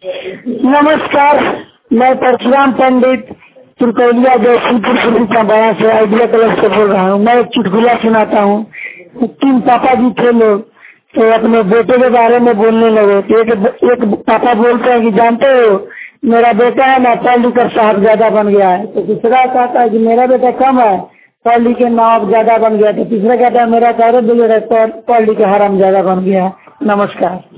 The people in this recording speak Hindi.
नमस्कार, मैं परशुराम पंडित तुर्कौलिया जयपुर बड़ा से आइडिया क्लब से बोल रहा हूँ। मैं एक चुटकुला सुनाता हूँ। 3 पापा जी थे लोग, तो अपने बेटे के बारे में बोलने लगे। एक पापा बोलते हैं कि जानते हो मेरा बेटा है ना पढ़ लिख कर साहबजादा बन गया है। तो दूसरा कहता है कि मेरा बेटा कम है, पढ़ लिख के नवाब ज्यादा बन गया। तो तीसरा कहता है मेरा पढ़ लिख के हराम ज्यादा बन गया है। नमस्कार।